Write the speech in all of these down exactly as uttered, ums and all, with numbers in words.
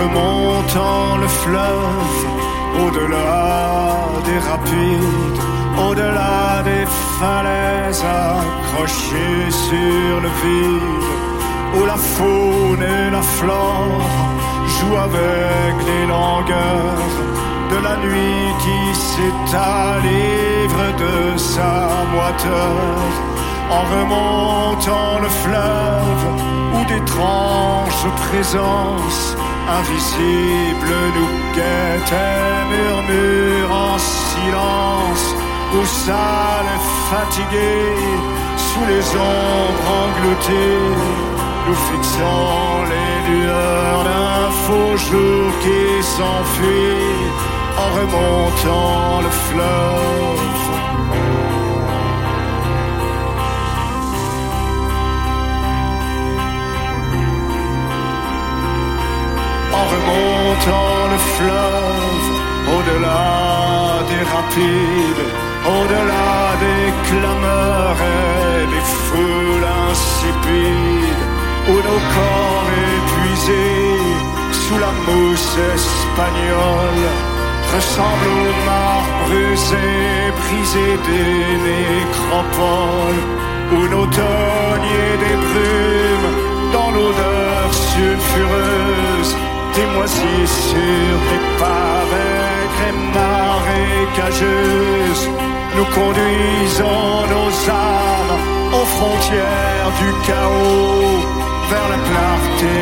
remontant le fleuve, au-delà des rapides, au-delà des falaises accrochées sur le vide, où la faune et la flore jouent avec les longueurs de la nuit qui s'étale, ivre de sa moiteur, en remontant le fleuve où d'étranges présences invisibles nous guettent et murmurent en silence, où sales et fatigués, sous les ombres englouties, nous fixons les lueurs d'un faux jour qui s'enfuit en remontant le fleuve. En remontant le fleuve, au-delà des rapides, au-delà des clameurs et des foules insipides, où nos corps épuisés, sous la mousse espagnole, ressemblent aux mares brusées, brisées des nécropoles, où nos deniers des brumes, dans l'odeur sulfureuse, des moisissures, des pavés, des marécageuses, nous conduisons nos âmes aux frontières du chaos, vers la clarté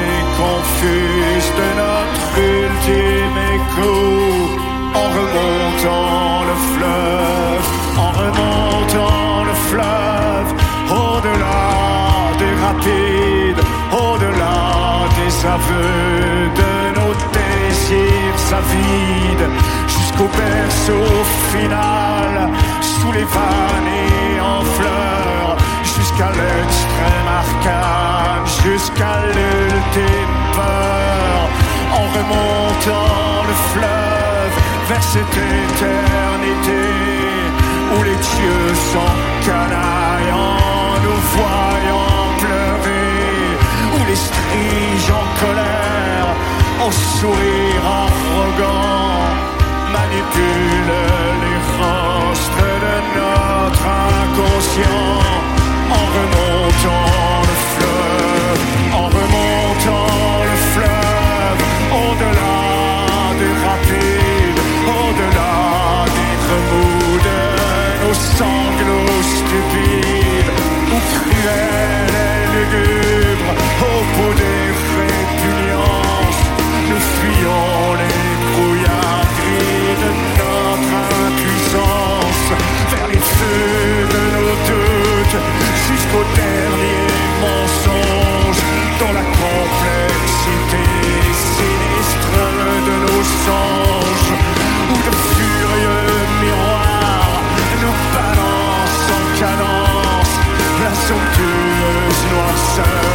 confuse de notre ultime écho, en remontant le fleuve, en remontant le fleuve, au-delà des rapides, au-delà des aveux de nos désirs avides, jusqu'au berceau final, sous les vannes en fleurs, jusqu'à l'extrême arcane, jusqu'à l'ultime peur, en remontant le fleuve vers cette éternité où les dieux sont canailles en nous voyant pleurer, où les striges en colère, au sourire arrogant, manipulent les rostres de notre inconscient, en remontant le fleuve, en remontant le fleuve, au-delà des rapides, au-delà des remous de nos sanglots stupides, où cruels et lugubres, au bout des répugnances, nous fuyons les brouillards gris de notre impuissance, vers les feux de nos doutes, jusqu'au dernier mensonge, dans la complexité sinistre de nos songes, où de furieux miroirs nous balancent en cadence la somptueuse noirceur